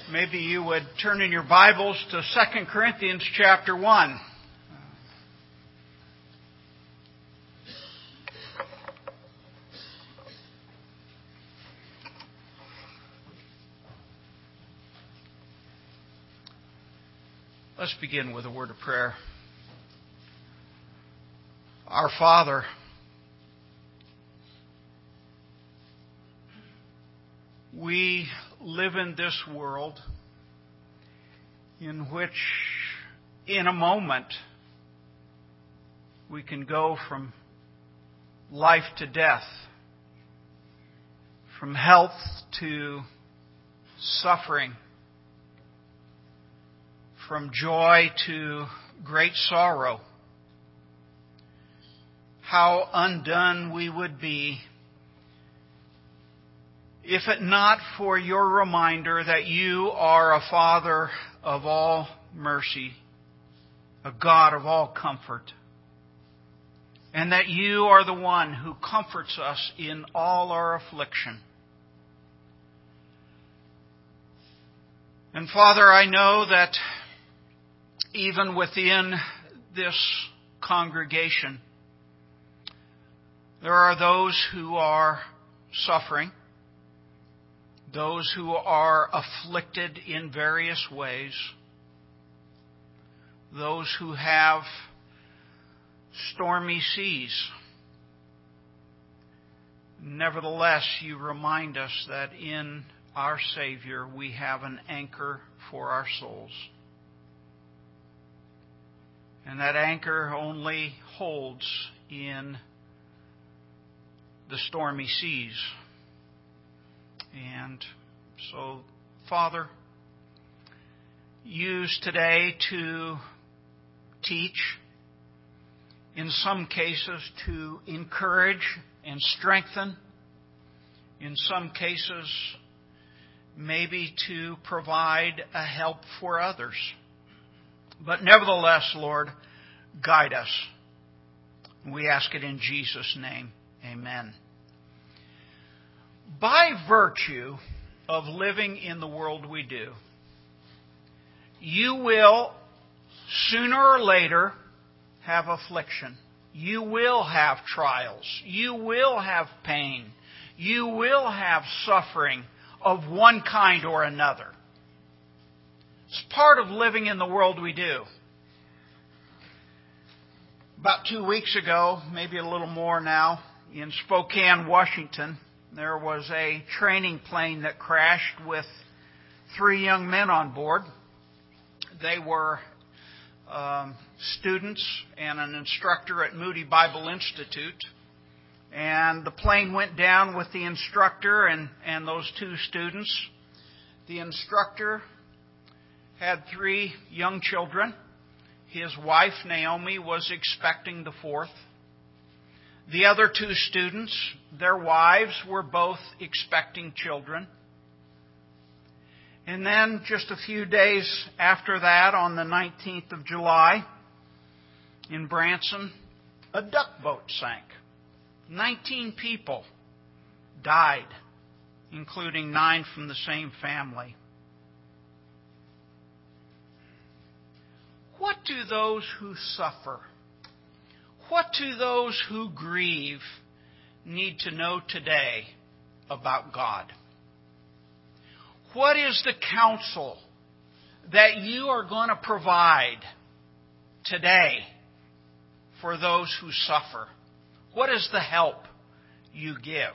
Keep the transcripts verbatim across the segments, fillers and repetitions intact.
Maybe you would turn in your Bibles to Second Corinthians chapter one. Let's begin with a word of prayer. Our Father, we live in this world in which, in a moment, we can go from life to death, from health to suffering, from joy to great sorrow. How undone we would be if it not for your reminder that you are a Father of all mercy, a God of all comfort, and that you are the one who comforts us in all our affliction. And Father, I know that even within this congregation, there are those who are suffering, those who are afflicted in various ways, those who have stormy seas. Nevertheless, you remind us that in our Savior we have an anchor for our souls. And that anchor only holds in the stormy seas. And so, Father, use today to teach, in some cases to encourage and strengthen, in some cases maybe to provide a help for others. But nevertheless, Lord, guide us. We ask it in Jesus' name. Amen. By virtue of living in the world we do, you will sooner or later have affliction. You will have trials. You will have pain. You will have suffering of one kind or another. It's part of living in the world we do. About two weeks ago, maybe a little more now, in Spokane, Washington, there was a training plane that crashed with three young men on board. They were um, students and an instructor at Moody Bible Institute. And the plane went down with the instructor and, and those two students. The instructor had three young children. His wife, Naomi, was expecting the fourth. The other two students, their wives, were both expecting children. And then just a few days after that, on the nineteenth of July, in Branson, a duck boat sank. Nineteen people died, including nine from the same family. What do those who suffer, what do those who grieve need to know today about God? What is the counsel that you are going to provide today for those who suffer? What is the help you give?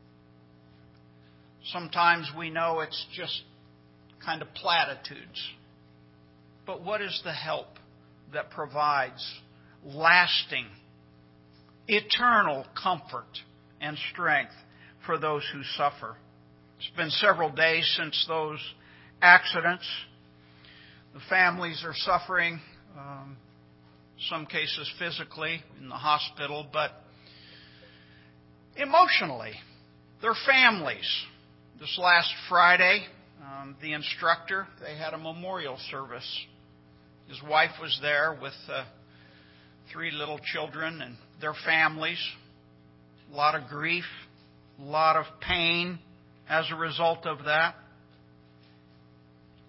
Sometimes we know it's just kind of platitudes. But what is the help that provides lasting, eternal comfort and strength for those who suffer? It's been several days since those accidents. The families are suffering, um, some cases physically in the hospital, but emotionally, their families. This last Friday, um, the instructor, they had a memorial service. His wife was there with uh, three little children and their families. A lot of grief, a lot of pain as a result of that.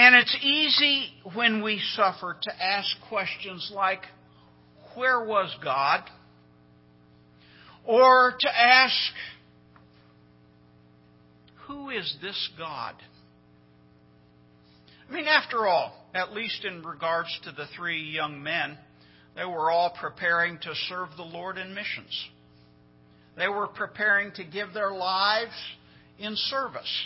And it's easy when we suffer to ask questions like, where was God? Or to ask, who is this God? I mean, after all, at least in regards to the three young men, they were all preparing to serve the Lord in missions. They were preparing to give their lives in service.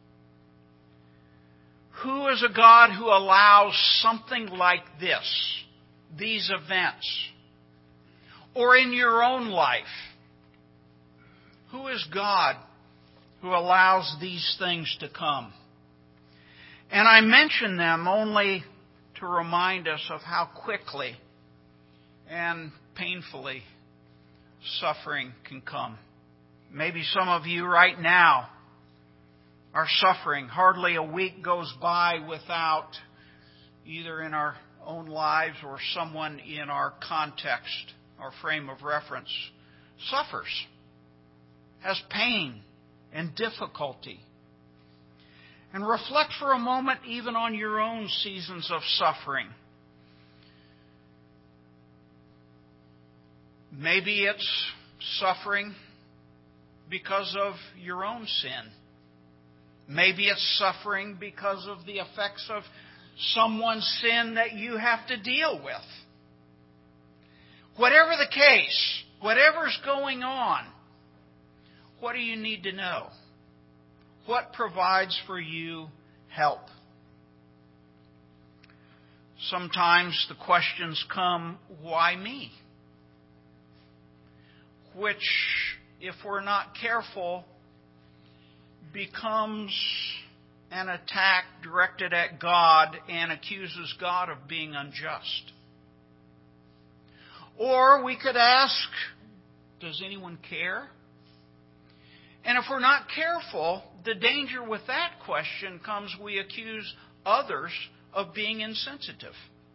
Who is a God who allows something like this, these events? Or in your own life, who is God who allows these things to come? And I mention them only to remind us of how quickly and painfully suffering can come. Maybe some of you right now are suffering. Hardly a week goes by without, either in our own lives or someone in our context, our frame of reference, suffers, has pain and difficulty. And reflect for a moment even on your own seasons of suffering. Maybe it's suffering because of your own sin. Maybe it's suffering because of the effects of someone's sin that you have to deal with. Whatever the case, whatever's going on, what do you need to know? What provides for you help? Sometimes the questions come, why me? Which, if we're not careful, becomes an attack directed at God and accuses God of being unjust. Or we could ask, does anyone care? And if we're not careful, the danger with that question comes we accuse others of being insensitive.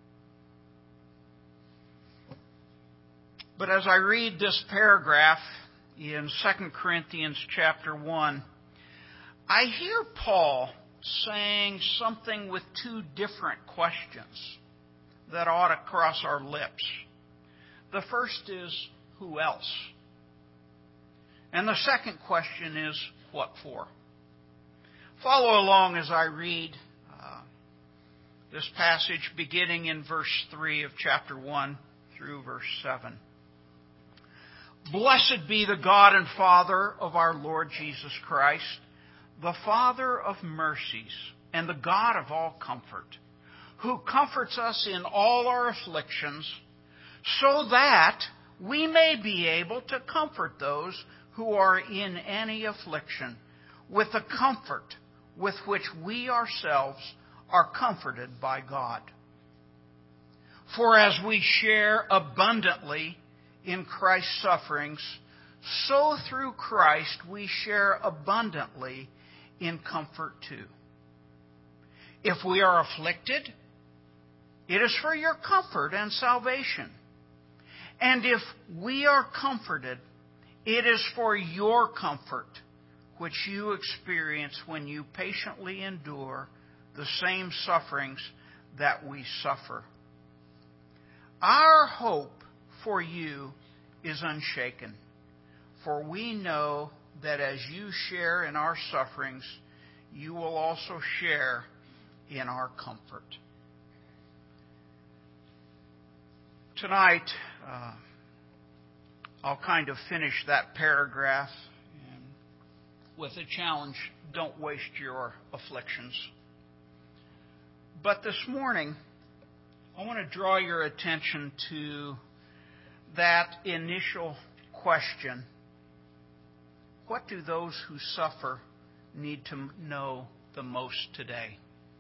But as I read this paragraph in Second Corinthians chapter one, I hear Paul saying something with two different questions that ought to cross our lips. The first is, who else? And the second question is, what for? Follow along as I read uh, this passage beginning in verse three of chapter one through verse seven. Blessed be the God and Father of our Lord Jesus Christ, the Father of mercies and the God of all comfort, who comforts us in all our afflictions, so that we may be able to comfort those who are in any affliction with the comfort with which we ourselves are comforted by God. For as we share abundantly in Christ's sufferings, so through Christ we share abundantly in comfort too. If we are afflicted, it is for your comfort and salvation. And if we are comforted, it is for your comfort, which you experience when you patiently endure the same sufferings that we suffer. Our hope for you is unshaken, for we know that as you share in our sufferings, you will also share in our comfort. Tonight, uh, I'll kind of finish that paragraph and with a challenge, don't waste your afflictions. But this morning, I want to draw your attention to that initial question. What do those who suffer need to know the most today?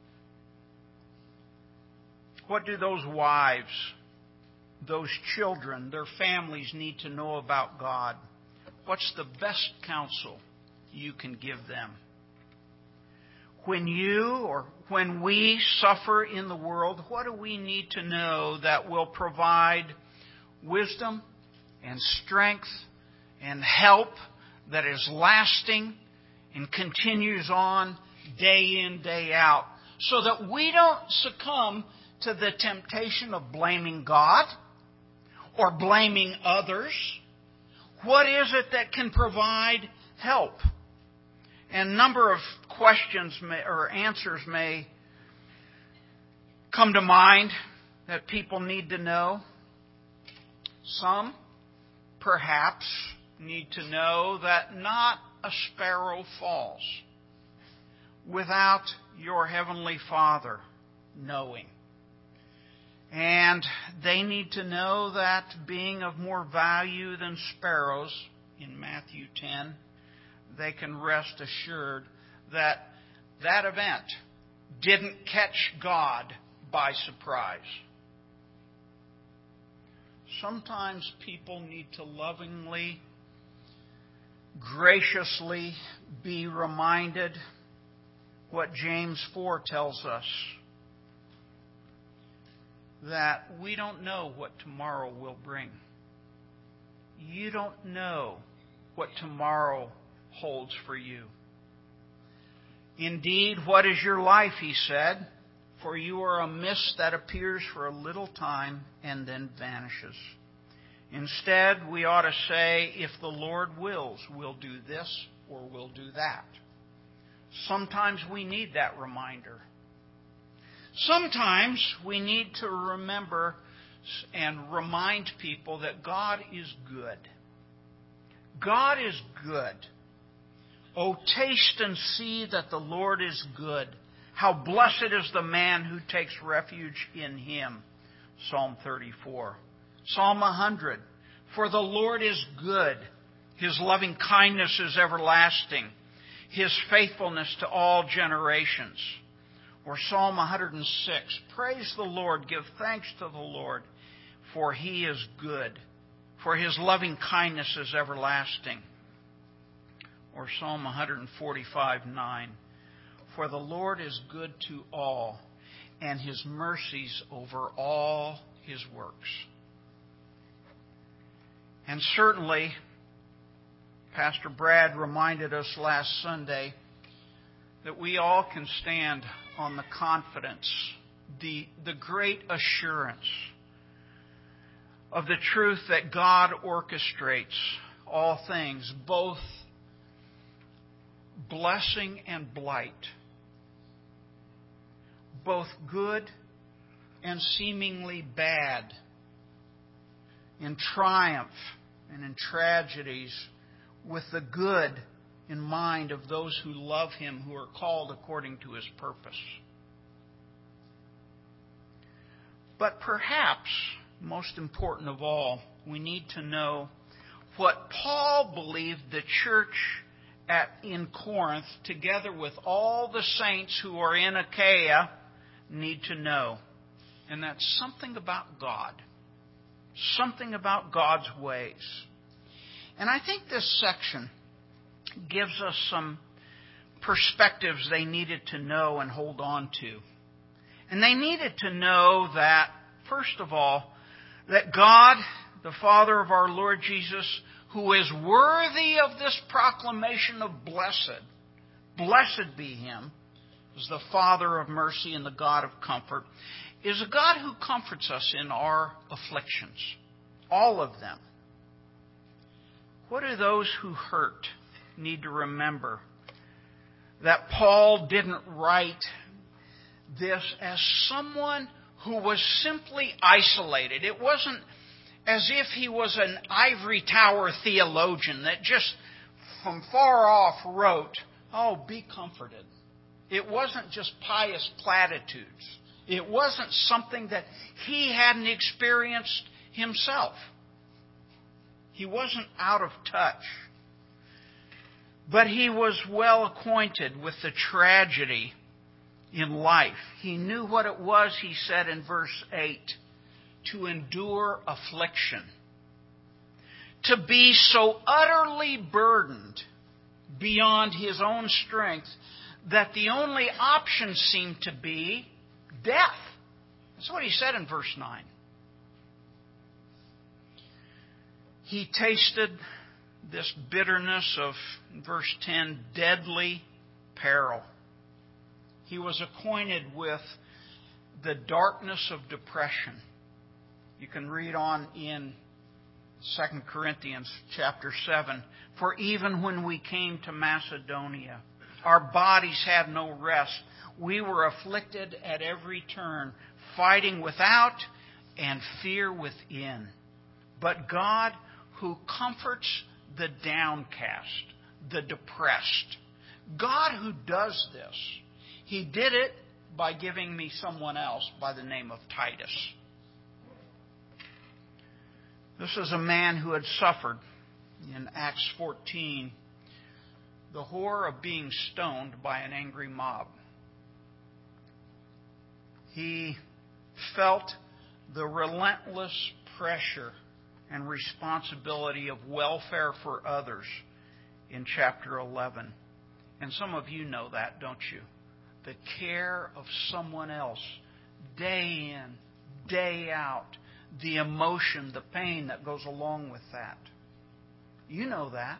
What do those wives, those children, their families need to know about God? What's the best counsel you can give them? When you or when we suffer in the world, what do we need to know that will provide wisdom and strength and help that is lasting and continues on day in, day out, so that we don't succumb to the temptation of blaming God or blaming others? What is it that can provide help? And a number of questions may, or answers may come to mind that people need to know. Some, perhaps, need to know that not a sparrow falls without your Heavenly Father knowing. And they need to know that being of more value than sparrows, in Matthew ten, they can rest assured that that event didn't catch God by surprise. Sometimes people need to lovingly, graciously be reminded what James four tells us, that we don't know what tomorrow will bring. You don't know what tomorrow holds for you. Indeed, what is your life, he said, for you are a mist that appears for a little time and then vanishes. Instead, we ought to say, if the Lord wills, we'll do this or we'll do that. Sometimes we need that reminder. Sometimes we need to remember and remind people that God is good. God is good. Oh, taste and see that the Lord is good. How blessed is the man who takes refuge in Him. Psalm thirty-four. Psalm one hundred. For the Lord is good. His loving kindness is everlasting. His faithfulness to all generations. Or Psalm one hundred six. Praise the Lord. Give thanks to the Lord. For He is good. For His loving kindness is everlasting. Or Psalm one forty-five, nine. For the Lord is good to all, and His mercies over all His works. And certainly, Pastor Brad reminded us last Sunday that we all can stand on the confidence, the, the great assurance of the truth that God orchestrates all things, both blessing and blight, both good and seemingly bad, in triumph and in tragedies, with the good in mind of those who love Him, who are called according to His purpose. But perhaps, most important of all, we need to know what Paul believed the church at in Corinth, together with all the saints who are in Achaia, need to know. And that's something about God. Something about God's ways. And I think this section gives us some perspectives they needed to know and hold on to. And they needed to know that, first of all, that God, the Father of our Lord Jesus, who is worthy of this proclamation of blessed, blessed be Him, is the Father of mercy and the God of comfort, is a God who comforts us in our afflictions, all of them. What do those who hurt need to remember? That Paul didn't write this as someone who was simply isolated. It wasn't as if he was an ivory tower theologian that just from far off wrote, oh, be comforted. It wasn't just pious platitudes. It wasn't something that he hadn't experienced himself. He wasn't out of touch. But he was well acquainted with the tragedy in life. He knew what it was, he said in verse eight, to endure affliction. To be so utterly burdened beyond his own strength that the only option seemed to be death. That's what he said in verse nine. He tasted this bitterness of, verse ten, deadly peril. He was acquainted with the darkness of depression. You can read on in Second Corinthians chapter seven. For even when we came to Macedonia, our bodies had no rest. We were afflicted at every turn, fighting without and fear within. But God, who comforts the downcast, the depressed, God who does this, He did it by giving me someone else by the name of Titus. This is a man who had suffered, in Acts fourteen, the horror of being stoned by an angry mob. He felt the relentless pressure and responsibility of welfare for others in chapter eleven. And some of you know that, don't you? The care of someone else, day in, day out, the emotion, the pain that goes along with that. You know that.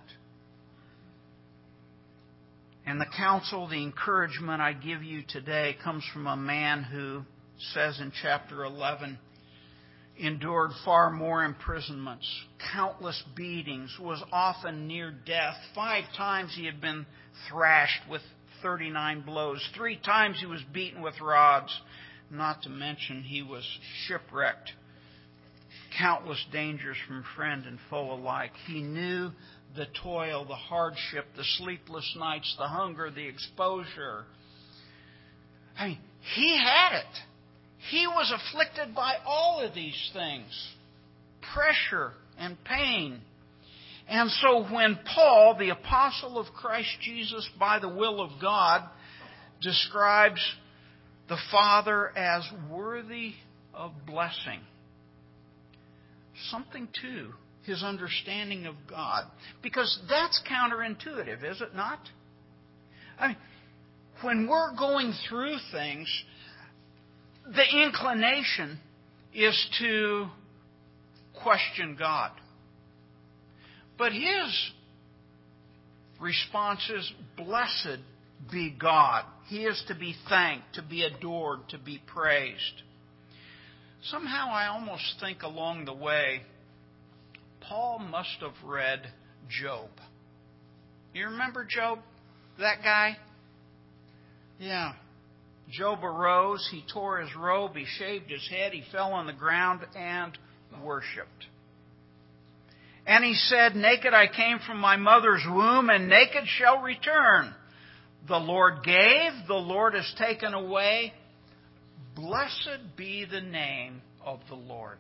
And the counsel, the encouragement I give you today comes from a man who says in chapter eleven, endured far more imprisonments, countless beatings, was often near death. Five times he had been thrashed with thirty-nine blows. Three times he was beaten with rods. Not to mention he was shipwrecked. Countless dangers from friend and foe alike. He knew the toil, the hardship, the sleepless nights, the hunger, the exposure. I mean, he had it. He was afflicted by all of these things. Pressure and pain. And so when Paul, the apostle of Christ Jesus by the will of God, describes the Father as worthy of blessing, something to his understanding of God. Because that's counterintuitive, is it not? I mean, when we're going through things, the inclination is to question God. But his response is, blessed be God. He is to be thanked, to be adored, to be praised. Somehow I almost think along the way, Paul must have read Job. You remember Job? That guy? Yeah. Job arose, he tore his robe, he shaved his head, he fell on the ground and worshipped. And he said, naked I came from my mother's womb, and naked shall return. The Lord gave, the Lord has taken away. Blessed be the name of the Lord.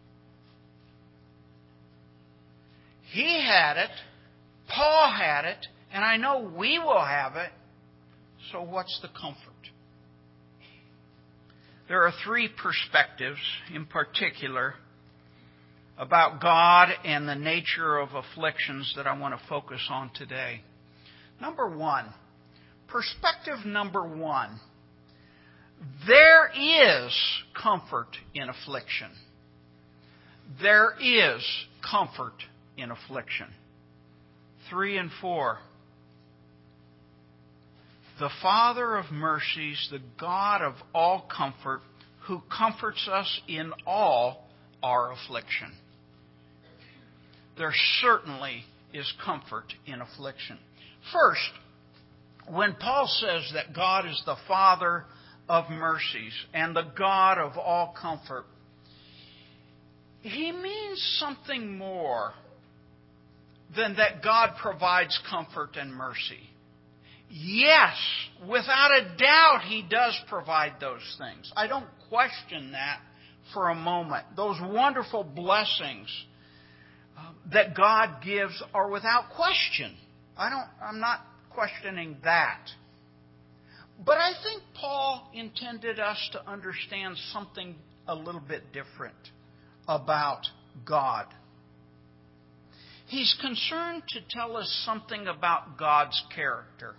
He had it, Paul had it, and I know we will have it. So what's the comfort? There are three perspectives in particular about God and the nature of afflictions that I want to focus on today. Number one, perspective number one, there is comfort in affliction. There is comfort in affliction. Three and four. The Father of mercies, the God of all comfort, who comforts us in all our affliction. There certainly is comfort in affliction. First, when Paul says that God is the Father of mercies and the God of all comfort, he means something more than that God provides comfort and mercy. Yes, without a doubt, He does provide those things. I don't question that for a moment. Those wonderful blessings uh, that God gives are without question. I don't, I'm not questioning that. But I think Paul intended us to understand something a little bit different about God. He's concerned to tell us something about God's character,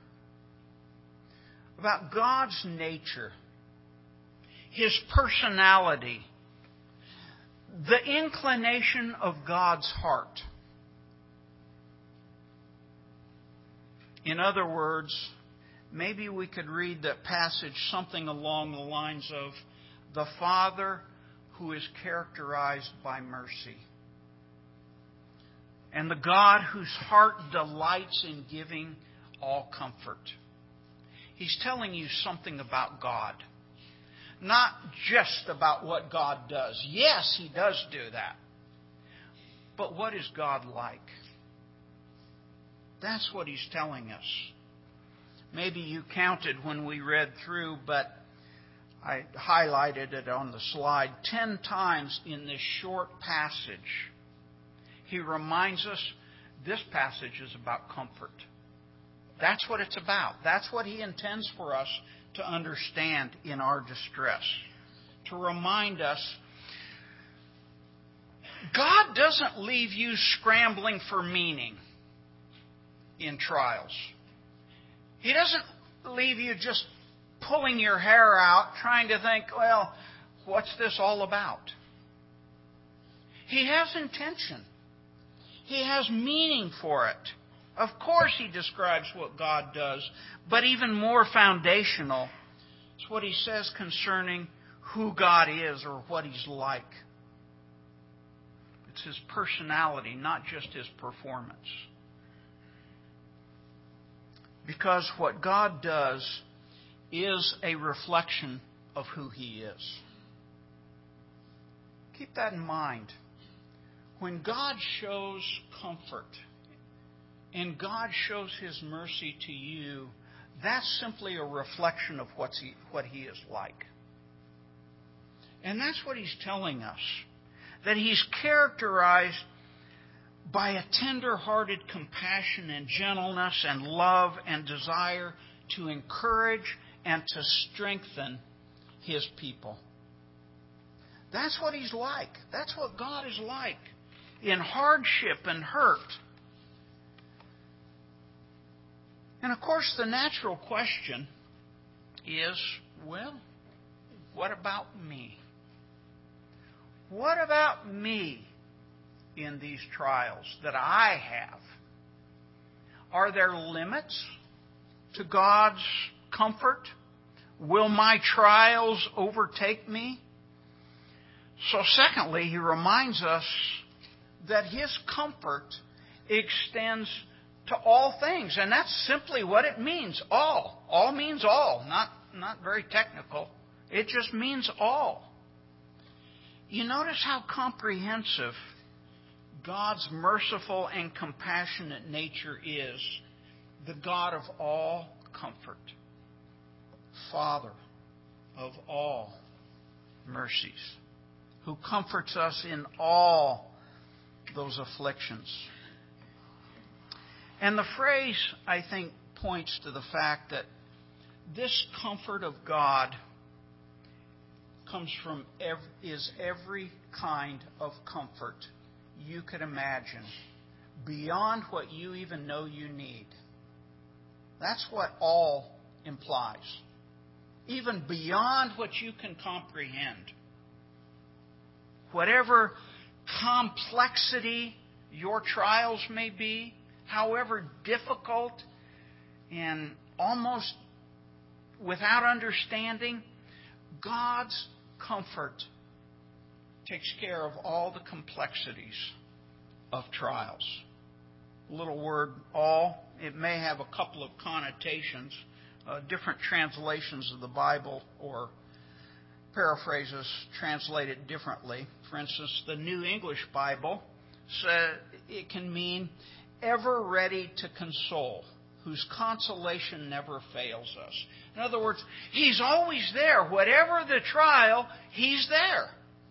about God's nature, His personality, the inclination of God's heart. In other words, maybe we could read that passage something along the lines of the Father who is characterized by mercy, and the God whose heart delights in giving all comfort. He's telling you something about God. Not just about what God does. Yes, He does do that. But what is God like? That's what He's telling us. Maybe you counted when we read through, but I highlighted it on the slide. Ten times in this short passage, He reminds us this passage is about comfort. That's what it's about. That's what He intends for us to understand in our distress. To remind us, God doesn't leave you scrambling for meaning in trials. He doesn't leave you just pulling your hair out, trying to think, well, what's this all about? He has intention. He has meaning for it. Of course He describes what God does, but even more foundational is what He says concerning who God is or what He's like. It's His personality, not just His performance. Because what God does is a reflection of who He is. Keep that in mind. When God shows comfort and God shows His mercy to you, that's simply a reflection of what's he, what He is like. And that's what He's telling us. That He's characterized by a tender-hearted compassion and gentleness and love and desire to encourage and to strengthen His people. That's what He's like. That's what God is like in hardship and hurt. And of course, the natural question is, well, what about me? What about me in these trials that I have? Are there limits to God's comfort? Will my trials overtake me? So secondly, He reminds us that His comfort extends to all things. And that's simply what it means. All. All means all. Not, not very technical. It just means all. You notice how comprehensive God's merciful and compassionate nature is. The God of all comfort. Father of all mercies. Who comforts us in all those afflictions. And the phrase, I think, points to the fact that this comfort of God comes from every, is every kind of comfort you could imagine, beyond what you even know you need. That's what all implies. Even beyond what you can comprehend. Whatever complexity your trials may be, however difficult and almost without understanding, God's comfort takes care of all the complexities of trials. A little word, all, it may have a couple of connotations. Uh, different translations of the Bible or paraphrases translate it differently. For instance, the New English Bible says it can mean ever ready to console, whose consolation never fails us. In other words, He's always there. Whatever the trial, He's there.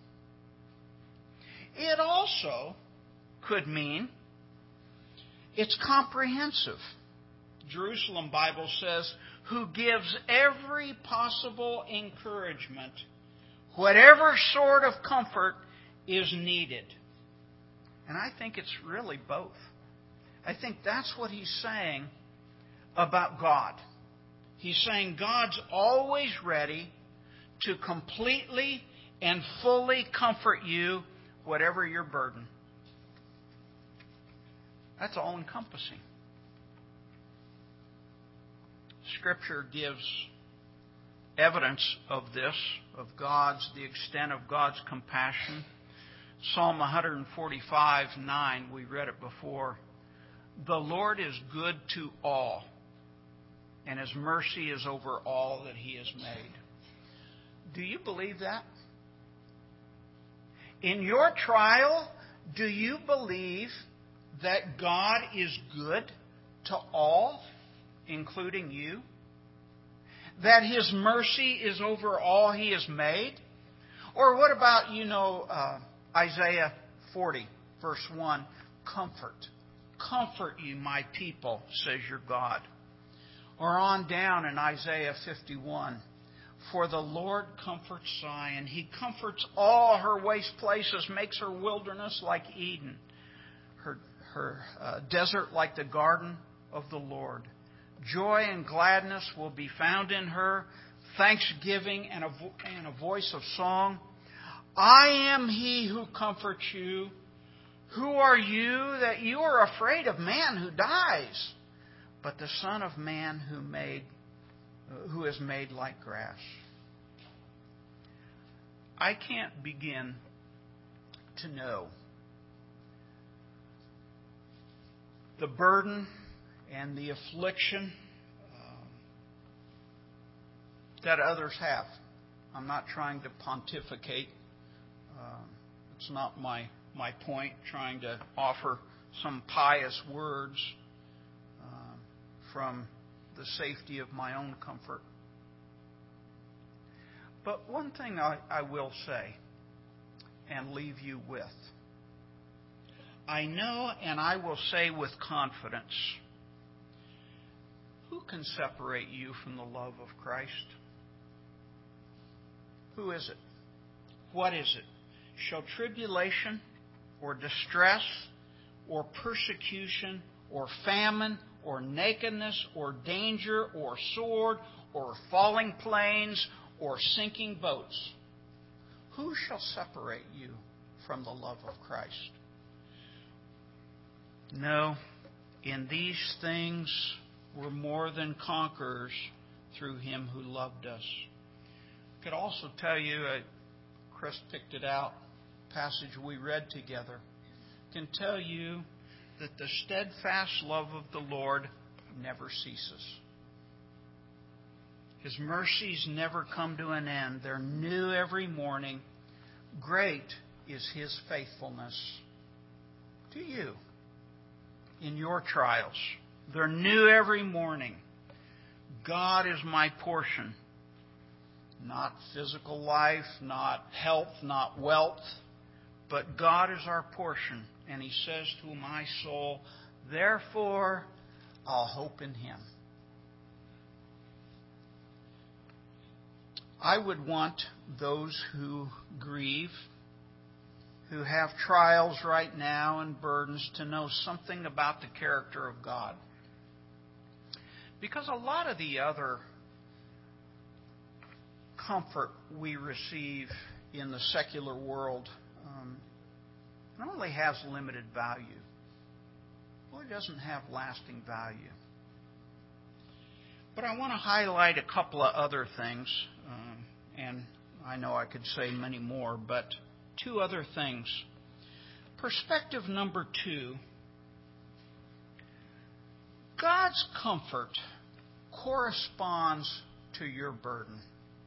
It also could mean it's comprehensive. Jerusalem Bible says, who gives every possible encouragement, whatever sort of comfort is needed. And I think it's really both. I think that's what He's saying about God. He's saying God's always ready to completely and fully comfort you, whatever your burden. That's all-encompassing. Scripture gives evidence of this, of God's, the extent of God's compassion. Psalm one forty-five, nine, we read it before. The Lord is good to all, and His mercy is over all that He has made. Do you believe that? In your trial, do you believe that God is good to all, including you? That His mercy is over all He has made? Or what about, you know, uh, Isaiah forty, verse one, comfort. Comfort you, my people, says your God. Or on down in Isaiah fifty-one, for the Lord comforts Zion. He comforts all her waste places, makes her wilderness like Eden, her, her uh, desert like the garden of the Lord. Joy and gladness will be found in her, thanksgiving and a, vo- and a voice of song. I am He who comforts you. Who are you that you are afraid of man who dies, but the Son of Man who made, who is made like grass? I can't begin to know the burden and the affliction um, that others have. I'm not trying to pontificate. Um, it's not my my point, trying to offer some pious words uh, from the safety of my own comfort. But one thing I, I will say and leave you with. I know and I will say with confidence, who can separate you from the love of Christ? Who is it? What is it? Shall tribulation or distress or persecution or famine or nakedness or danger or sword or falling plains or sinking boats? Who shall separate you from the love of Christ? No, in these things we're more than conquerors through Him who loved us. I could also tell you, uh, Chris picked it out, passage we read together, can tell you that the steadfast love of the Lord never ceases. His mercies never come to an end. They're new every morning. Great is His faithfulness to you in your trials. They're new every morning. God is my portion. Not physical life, not health, not wealth, but God is our portion. And He says to my soul, therefore, I'll hope in Him. I would want those who grieve, who have trials right now and burdens, to know something about the character of God. Because a lot of the other comfort we receive in the secular world um, not only has limited value, well, it doesn't have lasting value. But I want to highlight a couple of other things, um, and I know I could say many more, but two other things. Perspective number two, God's comfort corresponds to your burden.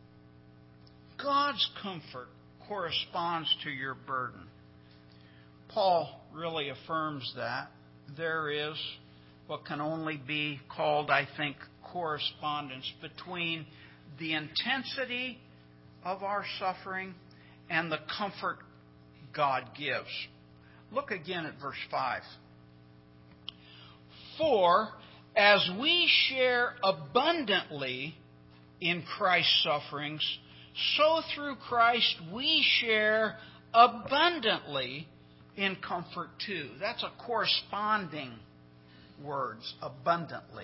God's comfort corresponds to your burden. Paul really affirms that. There is what can only be called, I think, correspondence between the intensity of our suffering and the comfort God gives. Look again at verse five. For as we share abundantly in Christ's sufferings, so through Christ we share abundantly in comfort too. That's a corresponding words, abundantly.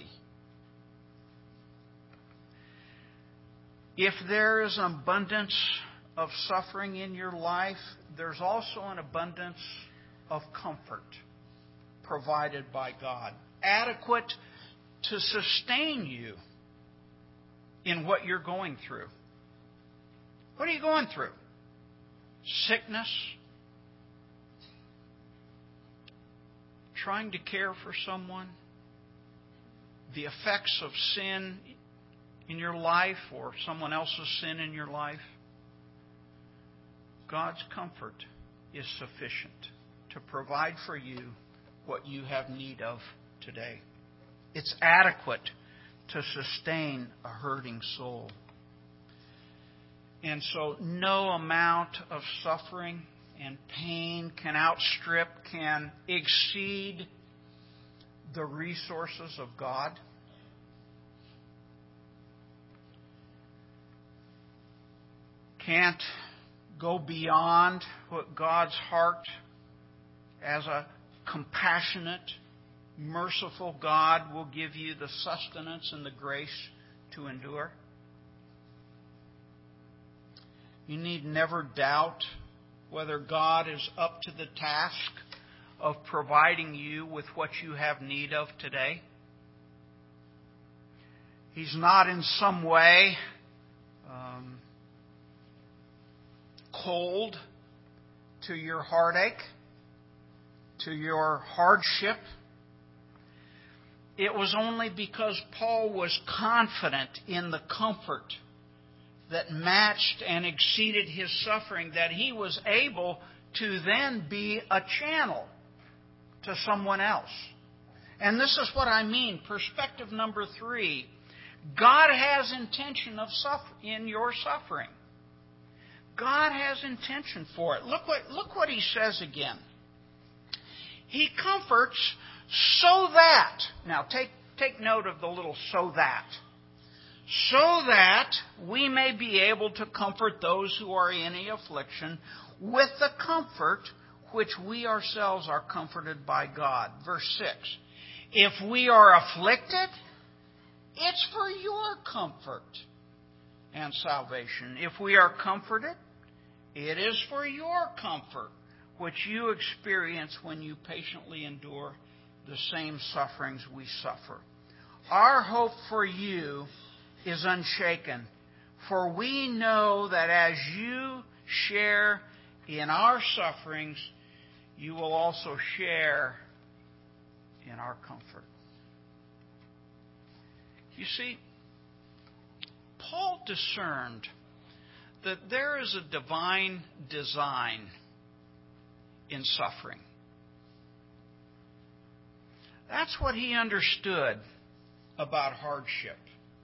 If there is an abundance of suffering in your life, there's also an abundance of comfort provided by God, adequate to sustain you in what you're going through. What are you going through? Sickness? Trying to care for someone? The effects of sin in your life or someone else's sin in your life? God's comfort is sufficient to provide for you what you have need of today. It's adequate to sustain a hurting soul. And so no amount of suffering and pain can outstrip, can exceed the resources of God. Can't go beyond what God's heart as a compassionate, merciful God will give you the sustenance and the grace to endure. You need never doubt whether God is up to the task of providing you with what you have need of today. He's not in some way um, cold to your heartache, to your hardship. It was only because Paul was confident in the comfort that matched and exceeded his suffering that he was able to then be a channel to someone else. And this is what I mean. Perspective number three. God has intention of suffer- in your suffering. God has intention for it. Look what, look what he says again. He comforts so that, now take, take note of the little so that, so that we may be able to comfort those who are in any affliction with the comfort which we ourselves are comforted by God. Verse six. If we are afflicted, it's for your comfort and salvation. If we are comforted, it is for your comfort, which you experience when you patiently endure the same sufferings we suffer. Our hope for you is unshaken, for we know that as you share in our sufferings, you will also share in our comfort. You see, Paul discerned that there is a divine design in suffering. That's what he understood about hardship.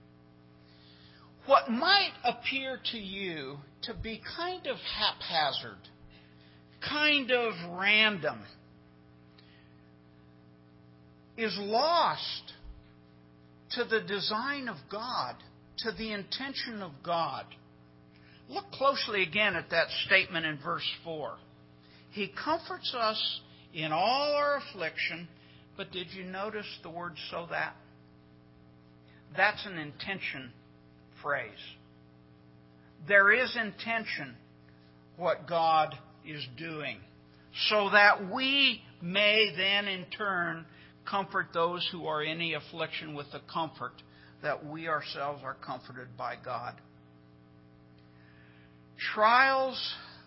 What might appear to you to be kind of haphazard, kind of random, is lost to the design of God, to the intention of God. Look closely again at that statement in verse four. He comforts us in all our affliction, but did you notice the word so that? That's an intention phrase. There is intention what God is doing, so that we may then in turn comfort those who are in any affliction with the comfort that we ourselves are comforted by God. Trials,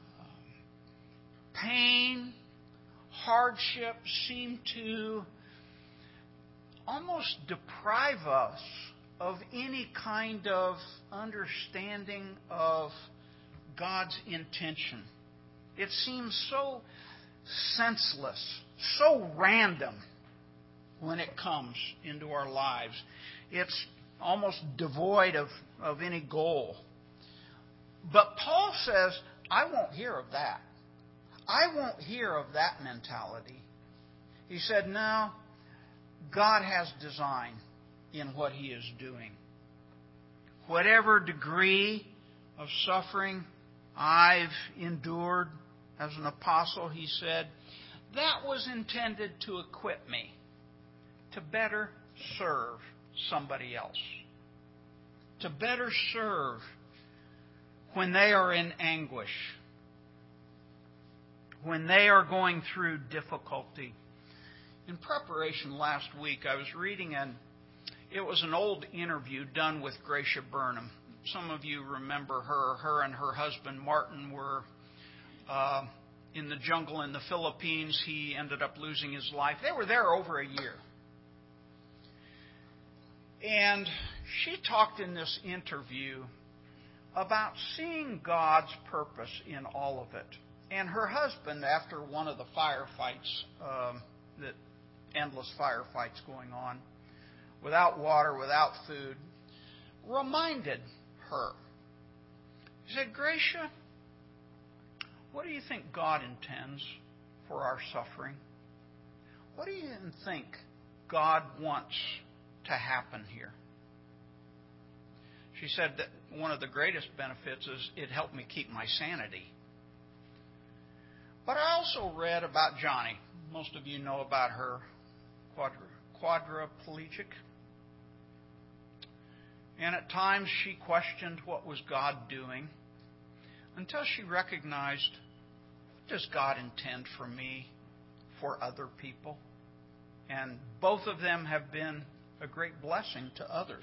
pain, hardship seem to almost deprive us of any kind of understanding of God's intention. It seems so senseless, so random when it comes into our lives. It's almost devoid of, of any goal. But Paul says, I won't hear of that. I won't hear of that mentality. He said, no, God has design in what He is doing. Whatever degree of suffering I've endured as an apostle, he said, that was intended to equip me to better serve somebody else. To better serve when they are in anguish, when they are going through difficulty. In preparation last week, I was reading an It was an old interview done with Gracia Burnham. Some of you remember her. Her and her husband Martin were uh, in the jungle in the Philippines. He ended up losing his life. They were there over a year. And she talked in this interview about seeing God's purpose in all of it. And her husband, after one of the firefights, um, that endless firefights going on, without water, without food, reminded her. He said, Gracia, what do you think God intends for our suffering? What do you think God wants to happen here? She said that one of the greatest benefits is it helped me keep my sanity. But I also read about Johnny. Most of you know about her, quadri- quadriplegic. And at times she questioned what was God doing until she recognized, what does God intend for me, for other people? And both of them have been a great blessing to others.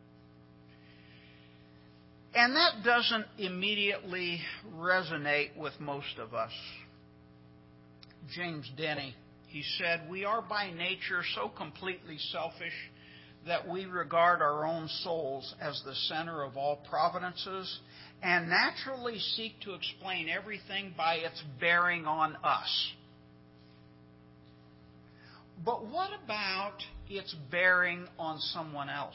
And that doesn't immediately resonate with most of us. James Denny, he said, we are by nature so completely selfish that we regard our own souls as the center of all providences and naturally seek to explain everything by its bearing on us. But what about its bearing on someone else?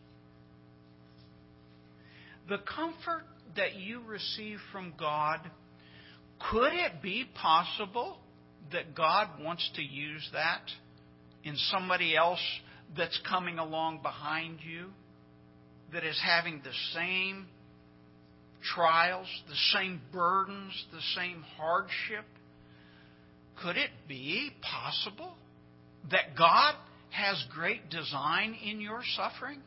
The comfort that you receive from God, could it be possible that God wants to use that in somebody else that's coming along behind you, that is having the same trials, the same burdens, the same hardship? Could it be possible that God has great design in your suffering?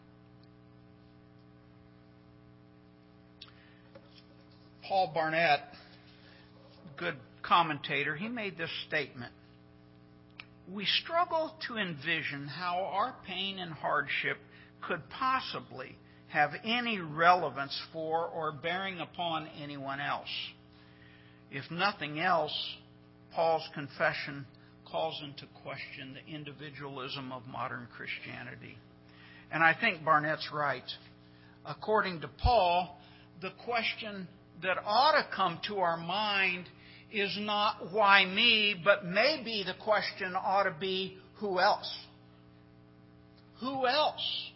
Paul Barnett, good commentator, he made this statement. We struggle to envision how our pain and hardship could possibly have any relevance for or bearing upon anyone else. If nothing else, Paul's confession calls into question the individualism of modern Christianity. And I think Barnett's right. According to Paul, the question that ought to come to our mind is not why me, but maybe the question ought to be who else? Who else?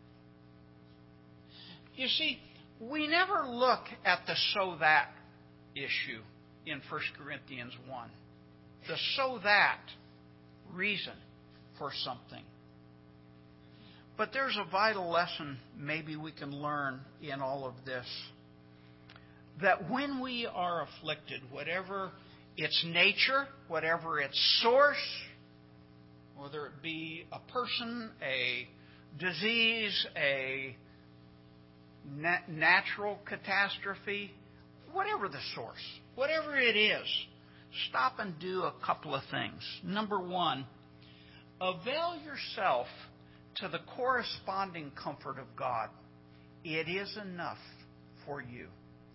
You see, we never look at the so that issue in First Corinthians one. The so that reason for something. But there's a vital lesson maybe we can learn in all of this. That when we are afflicted, whatever its nature, whatever its source, whether it be a person, a disease, a nat- natural catastrophe, whatever the source, whatever it is, stop and do a couple of things. Number one, avail yourself to the corresponding comfort of God. It is enough for you.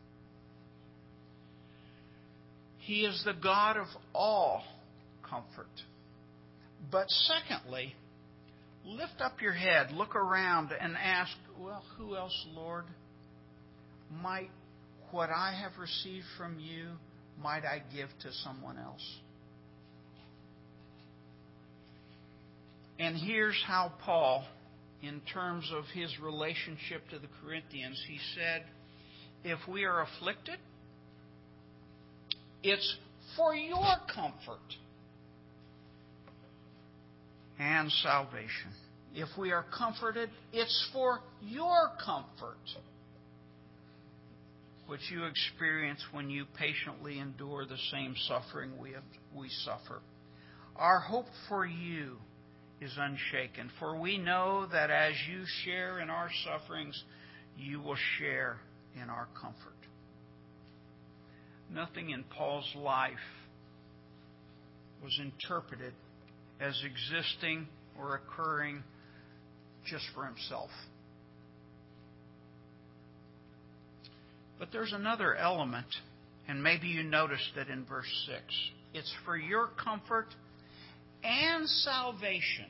He is the God of all comfort. But secondly, lift up your head, look around, and ask, well, who else, Lord? Might what I have received from you, might I give to someone else? And here's how Paul, in terms of his relationship to the Corinthians, he said, if we are afflicted, it's for your comfort and salvation. If we are comforted, it's for your comfort, which you experience when you patiently endure the same suffering we have, we suffer. Our hope for you is unshaken, for we know that as you share in our sufferings, you will share in our comfort. Nothing in Paul's life was interpreted as existing or occurring just for himself. But there's another element, and maybe you noticed it in verse six. It's for your comfort and salvation.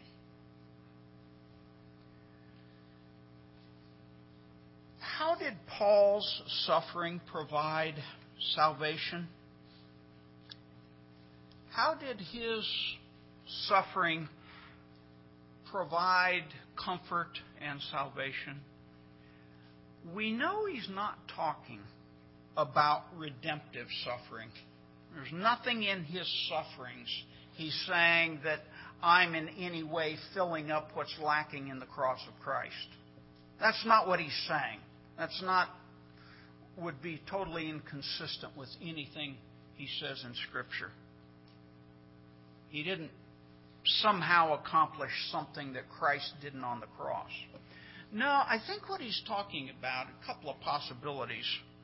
How did Paul's suffering provide salvation? How did his suffering provide comfort and salvation? We know he's not talking about redemptive suffering. There's nothing in his sufferings he's saying that I'm in any way filling up what's lacking in the cross of Christ. That's not what he's saying. That's not, would be totally inconsistent with anything he says in Scripture. He didn't somehow accomplish something that Christ didn't on the cross. No, I think what he's talking about, a couple of possibilities.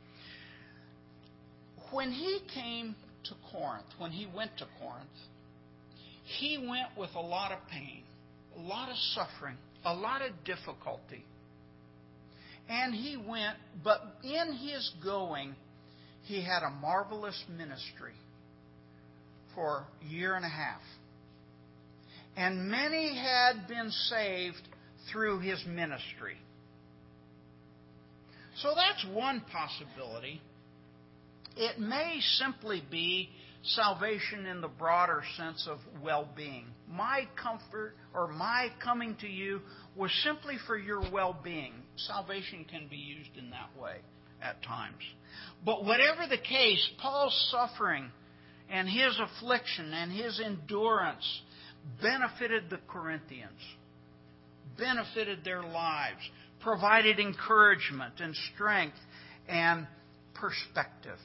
When he came to Corinth, when he went to Corinth, he went with a lot of pain, a lot of suffering, a lot of difficulty. And he went, but in his going, he had a marvelous ministry for a year and a half. And many had been saved through his ministry. So that's one possibility. It may simply be salvation in the broader sense of well-being. My comfort or my coming to you was simply for your well-being. Salvation can be used in that way at times. But whatever the case, Paul's suffering and his affliction and his endurance benefited the Corinthians, benefited their lives, provided encouragement and strength and perspective.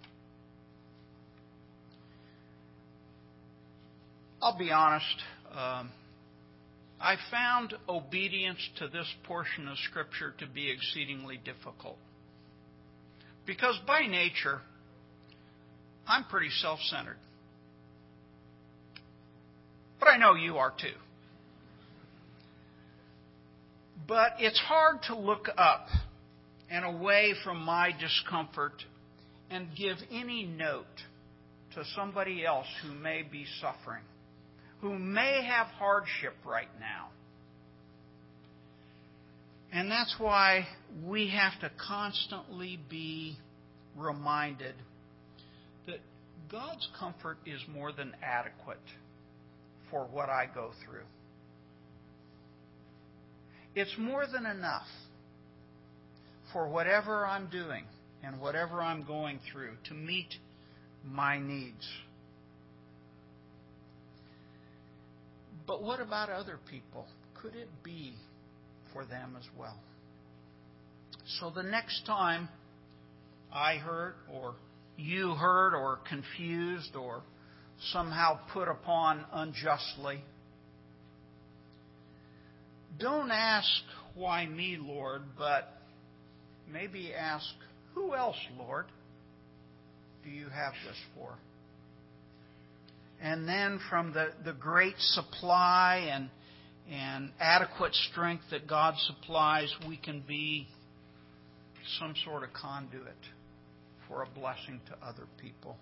I'll be honest, um, I found obedience to this portion of Scripture to be exceedingly difficult. Because by nature, I'm pretty self-centered. But I know you are too. But it's hard to look up and away from my discomfort and give any note to somebody else who may be suffering, who may have hardship right now. And that's why we have to constantly be reminded that God's comfort is more than adequate for what I go through. It's more than enough for whatever I'm doing and whatever I'm going through to meet my needs. But what about other people? Could it be for them as well? So the next time I hurt, or you hurt, or confused, or somehow put upon unjustly, don't ask, why me, Lord, but maybe ask, who else, Lord, do you have this for? And then from the, the great supply and, and adequate strength that God supplies, we can be some sort of conduit for a blessing to other people.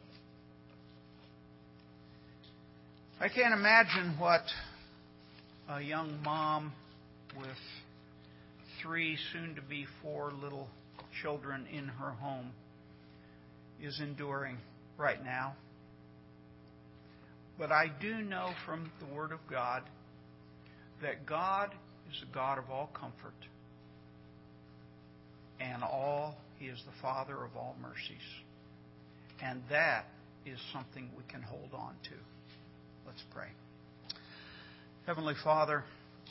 I can't imagine what a young mom with three, soon-to-be four little children in her home is enduring right now. But I do know from the Word of God that God is the God of all comfort, and all He is the Father of all mercies. And that is something we can hold on to. Let's pray. Heavenly Father,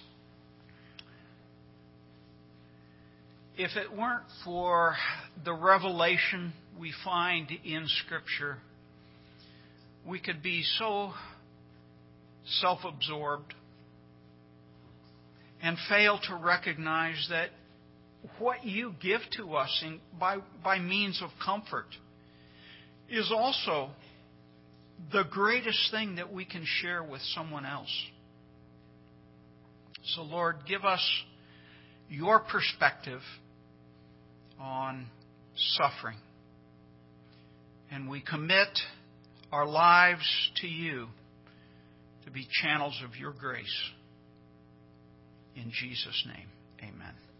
if it weren't for the revelation we find in Scripture, we could be so self-absorbed and fail to recognize that what you give to us in, by, by means of comfort is also the greatest thing that we can share with someone else. So, Lord, give us your perspective on suffering. And we commit our lives to you to be channels of your grace. In Jesus' name, amen.